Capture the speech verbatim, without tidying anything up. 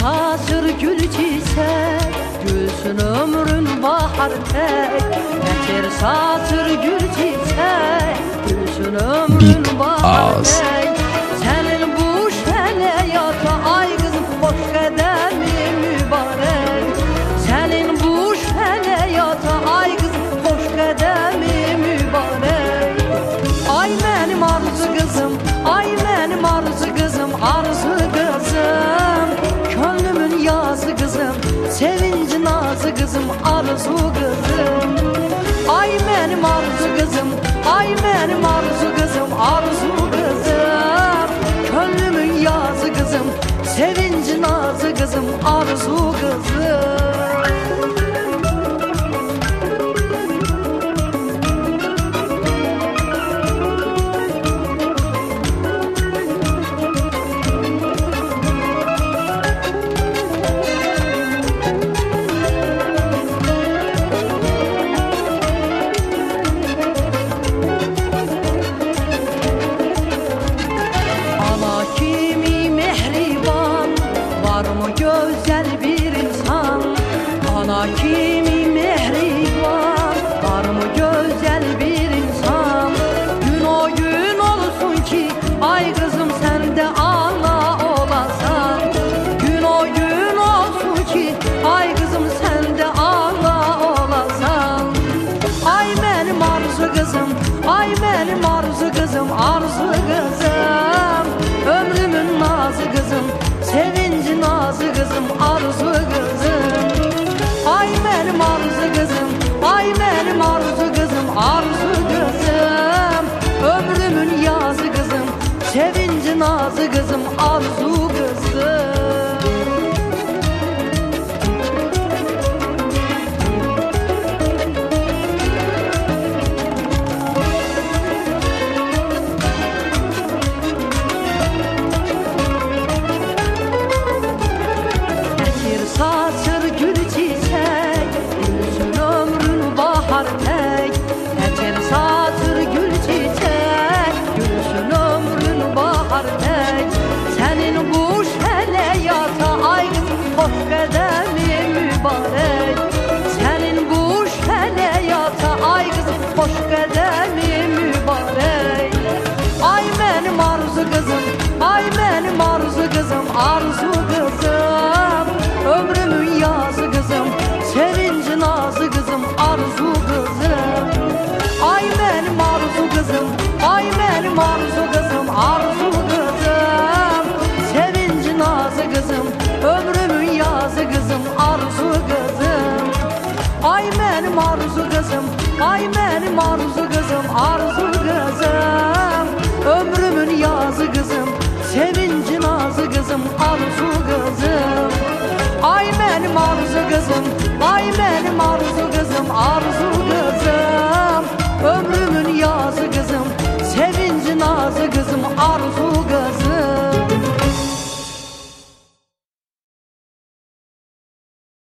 saçır gül çiçek, gülsün ömrün bahar tek. Geçer saçır gül çiçek, gülsün ömrün bahar tek. Senin bu şeleyata ay kızım hoş kademi mübarek. Senin bu şeleyata ay kızım hoş kademi mübarek. Ay benim arzu kızım, ay benim arzu kızım, arzu kızım. Gönlümün yazı kızım, sevinci nazı kızım, arzu kızım. Ay benim arzu kızım, ay benim arzu kızım, arzu kızım. Gönlümün yazı kızım, sevinci nazı kızım, arzu kızım. Güzel bir insan, ana kimi mehriban, var mı güzel bir insan? Gün o gün olsun ki ay kızım sen de ana olasan. Gün o gün olsun ki ay kızım sen de ana olasan. Ay benim arzu kızım, ay benim arzu kızım, arzu kızım. Ömrümün nazı kızım, sevinci nazı kızım, arzu kızım. Ay benim arzu kızım, ay benim arzu kızım, arzu kızım. Ömrümün yazı kızım, sevinci nazı kızım, arzu kızım. Saçır gül çiçek, gülsün ömrün bahar tek. Geçer saçır gül çiçek, gülsün ömrün bahar tek. Senin bu şeleyata ay hoş kademi mübarek. Senin bu şeleyata ay hoş kademi mübarek. Ay benim arzu kızım, ay benim arzu kızım, arzu kızım. Ömrümün yazı kızım, sevinci nazı kızım, arzu kızım. Ay benim arzu kızım, ay benim arzu kızım, arzu kızım. Sevinci nazı kızım, ömrümün yazı kızım, arzu kızım. Ay benim arzu kızım, ay benim arzu kızım, arzu kızım. Ömrümün yazı kızım, sevinci nazı kızım, arzu kızım. Ay benim arzu kızım, ay benim arzu